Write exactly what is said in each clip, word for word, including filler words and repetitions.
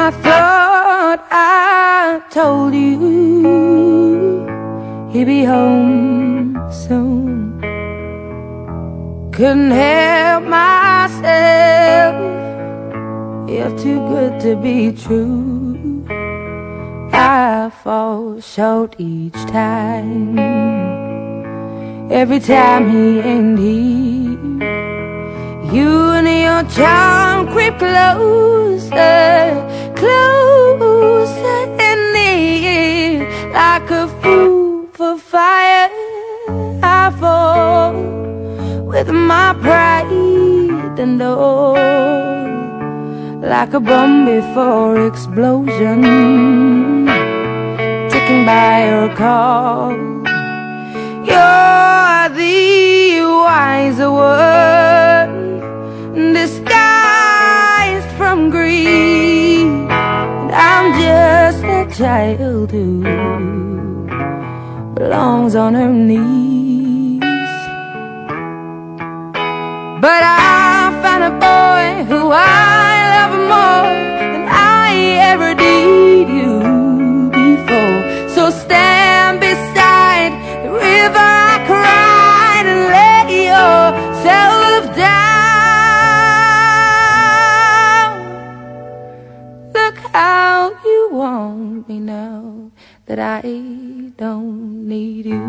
I thought I told you he'd be home soon. Couldn't help myself, you're too good to be true. I fall short each time, every time he ain't here. You and your charm creep closer, closer and near. Like a fool for fire, I fall with my pride and all. Like a bomb before explosion, ticking by your call. You're the wiser one, disguised from greed, and I'm just a child who belongs on her knees. But I found a boy who I love more than I ever did you before. So stand beside the river I cried and lay yourself down. Look how you want me now that I don't need you.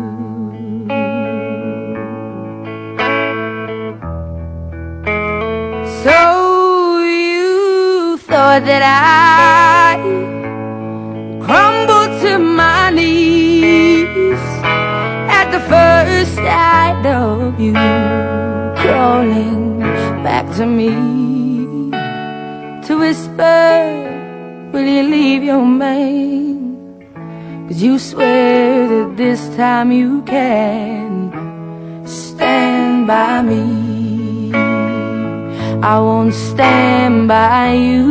So you thought that I crumbled to my knees at the first sight of you crawling back to me to whisper, will you leave your man? 'Cause you swear that this time you can stand by me. I won't stand by you,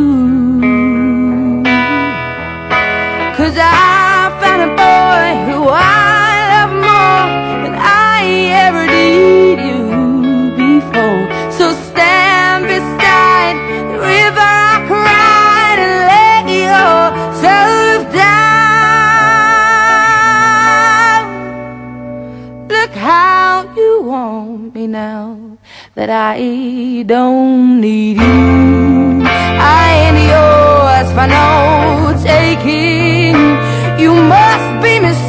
'cause I found a boy who I love more than I ever did you before. So stand beside the river I cried and lay yourself down. Look how you want me now that I don't need you. I ain't yours for no taking. You must be mistaken.